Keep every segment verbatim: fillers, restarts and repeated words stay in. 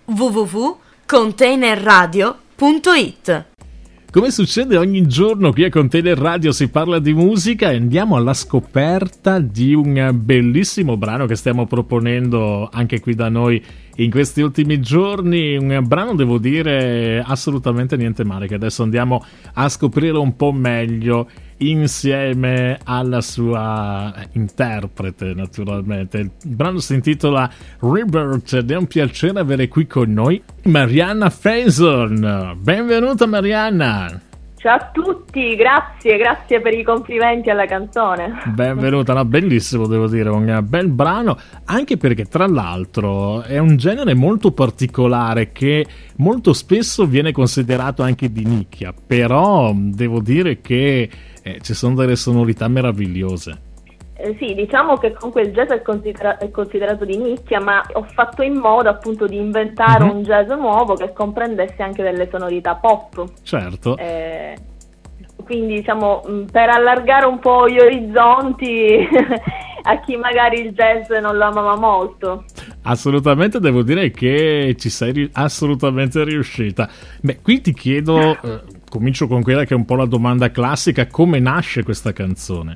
w w w punto container radio punto it. Come succede ogni giorno qui a Container Radio si parla di musica e andiamo alla scoperta di un bellissimo brano che stiamo proponendo anche qui da noi in questi ultimi giorni, un brano devo dire assolutamente niente male, che adesso andiamo a scoprire un po' meglio insieme alla sua interprete naturalmente. Il brano si intitola Rebirth ed è un piacere avere qui con noi Marianna Faison. Benvenuta Marianna! Ciao a tutti, grazie, grazie per i complimenti alla canzone. Benvenuta, no, bellissimo devo dire, un bel brano, anche perché tra l'altro è un genere molto particolare che molto spesso viene considerato anche di nicchia, però devo dire che eh, ci sono delle sonorità meravigliose. Eh, sì, diciamo che comunque il jazz è, considera- è considerato di nicchia, ma ho fatto in modo appunto di inventare mm-hmm. un jazz nuovo che comprendesse anche delle sonorità pop. Certo. Eh, quindi diciamo per allargare un po' gli orizzonti a chi magari il jazz non lo amava molto. Assolutamente, devo dire che ci sei ri- assolutamente riuscita. Beh, qui ti chiedo, eh, comincio con quella che è un po' la domanda classica, come nasce questa canzone?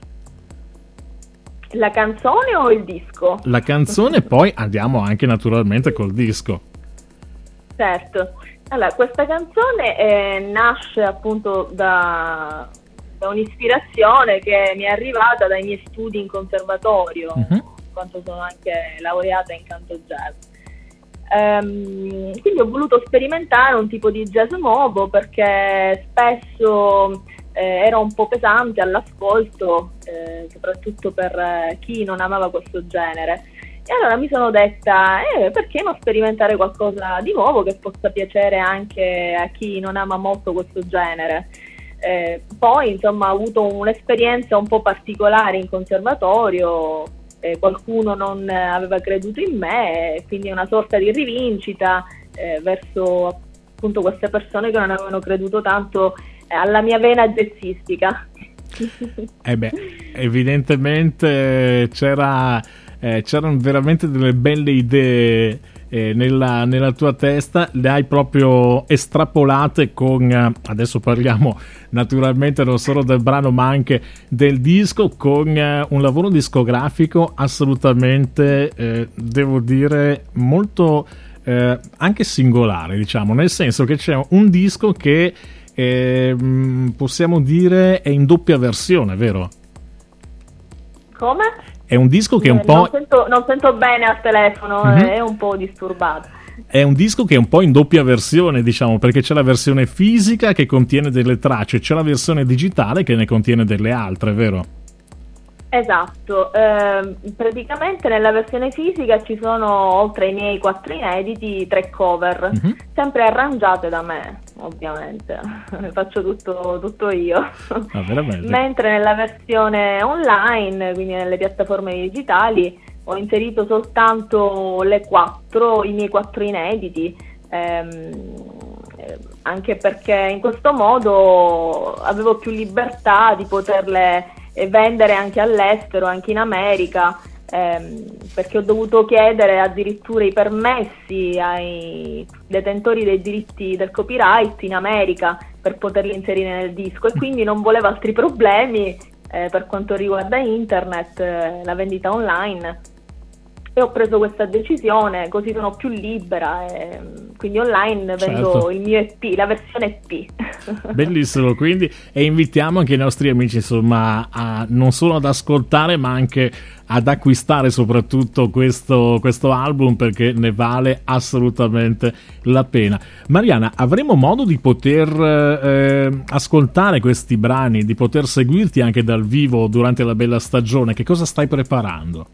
La canzone o il disco? La canzone, poi andiamo anche naturalmente col disco. Certo. Allora, questa canzone eh, nasce appunto da, da un'ispirazione che mi è arrivata dai miei studi in conservatorio, uh-huh. in quanto sono anche laureata in canto jazz. Um, quindi ho voluto sperimentare un tipo di jazz nuovo perché spesso Eh, era un po' pesante all'ascolto, eh, soprattutto per eh, chi non amava questo genere. E allora mi sono detta, eh, perché non sperimentare qualcosa di nuovo che possa piacere anche a chi non ama molto questo genere. Eh, poi, insomma, ho avuto un'esperienza un po' particolare in conservatorio, eh, qualcuno non aveva creduto in me, quindi una sorta di rivincita eh, verso appunto queste persone che non avevano creduto tanto alla mia vena jazzistica. Eh beh, evidentemente c'era, eh, c'erano veramente delle belle idee eh, nella, nella tua testa, le hai proprio estrapolate con, eh, adesso parliamo naturalmente non solo del brano ma anche del disco, con eh, un lavoro discografico assolutamente, eh, devo dire, molto eh, anche singolare, diciamo, nel senso che c'è un disco che Eh, possiamo dire è in doppia versione, vero? Come? È un disco che è un eh, po'... Non sento, non sento bene al telefono, mm-hmm. è un po' disturbato. È un disco che è un po' in doppia versione, diciamo, perché c'è la versione fisica che contiene delle tracce, c'è la versione digitale che ne contiene delle altre, vero? Esatto, eh, praticamente nella versione fisica ci sono, oltre ai miei quattro inediti, tre cover, mm-hmm. sempre arrangiate da me, ovviamente, faccio tutto, tutto io. Ah, veramente? Mentre nella versione online, quindi nelle piattaforme digitali, ho inserito soltanto le quattro, i miei quattro inediti, ehm, anche perché in questo modo avevo più libertà di poterle e vendere anche all'estero, anche in America, ehm, perché ho dovuto chiedere addirittura i permessi ai detentori dei diritti del copyright in America per poterli inserire nel disco, e quindi non volevo altri problemi eh, per quanto riguarda internet, eh, la vendita online, e ho preso questa decisione, così sono più libera, e quindi online vendo certo. il mio E P, la versione E P. Bellissimo, quindi, e invitiamo anche i nostri amici insomma a non solo ad ascoltare ma anche ad acquistare soprattutto questo, questo album, perché ne vale assolutamente la pena. Marianna, avremo modo di poter eh, ascoltare questi brani, di poter seguirti anche dal vivo durante la bella stagione? Che cosa stai preparando?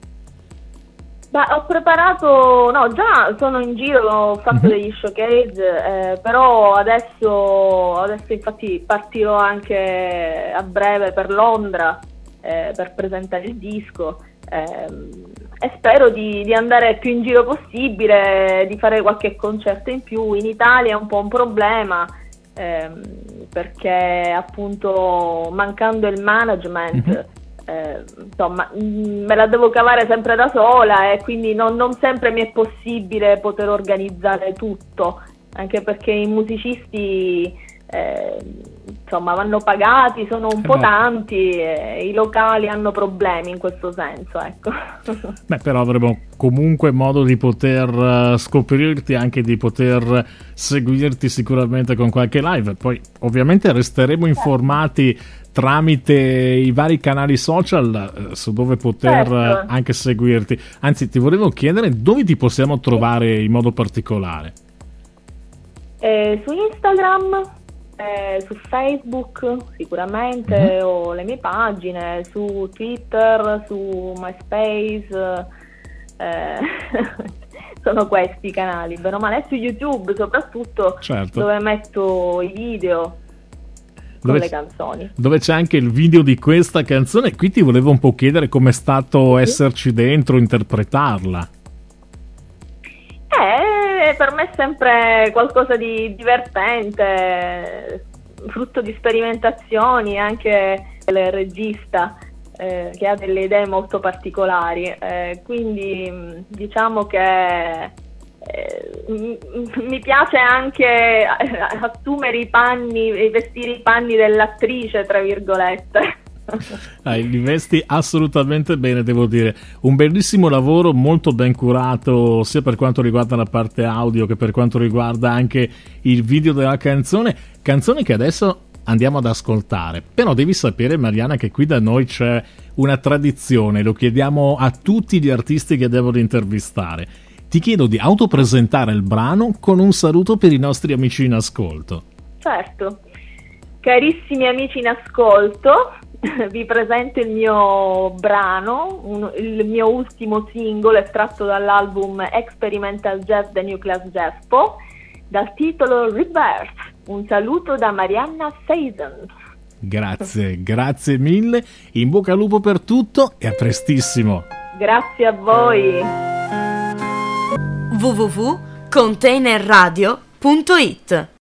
Beh, ho preparato, no, già sono in giro, ho fatto mm-hmm. degli showcase, eh, però adesso, adesso infatti partirò anche a breve per Londra eh, per presentare il disco, eh, e spero di, di andare più in giro possibile, di fare qualche concerto in più. In Italia è un po' un problema, eh, perché appunto mancando il management... Mm-hmm. eh, insomma, mh, me la devo cavare sempre da sola e quindi non, non sempre mi è possibile poter organizzare tutto, anche perché i musicisti eh, insomma vanno pagati, sono un eh po' beh. tanti e i locali hanno problemi in questo senso, ecco. Beh, però avremo comunque modo di poter uh, scoprirti, anche di poter seguirti sicuramente con qualche live. Poi ovviamente resteremo informati tramite i vari canali social uh, su dove poter certo. uh, anche seguirti. Anzi, ti volevo chiedere dove ti possiamo trovare in modo particolare. Eh, su Instagram, eh, su Facebook sicuramente, mm-hmm. ho le mie pagine, su Twitter, su MySpace, eh, sono questi i canali, bene o male, su YouTube soprattutto, certo. dove metto i video con dove le canzoni. Dove c'è anche il video di questa canzone. Qui ti volevo un po' chiedere com'è stato sì. esserci dentro, interpretarla. Eh, per me è sempre qualcosa di divertente, frutto di sperimentazioni, anche il regista eh, che ha delle idee molto particolari, eh, quindi diciamo che eh, mi piace anche assumere i panni, vestire i panni dell'attrice, tra virgolette. Ah, li vesti assolutamente bene, devo dire. Un bellissimo lavoro, molto ben curato, sia per quanto riguarda la parte audio che per quanto riguarda anche il video della canzone. Canzone che adesso andiamo ad ascoltare. Però devi sapere, Mariana, che qui da noi c'è una tradizione, lo chiediamo a tutti gli artisti che devono intervistare. Ti chiedo di autopresentare il brano con un saluto per i nostri amici in ascolto. Certo. Carissimi amici in ascolto, vi presento il mio brano, un, il mio ultimo singolo estratto dall'album Experimental Jazz The Nucleus Jazz Po, dal titolo Rebirth. Un saluto da Marianna Season. Grazie, grazie mille, in bocca al lupo per tutto e a prestissimo. Grazie a voi. w w w punto containerradio punto it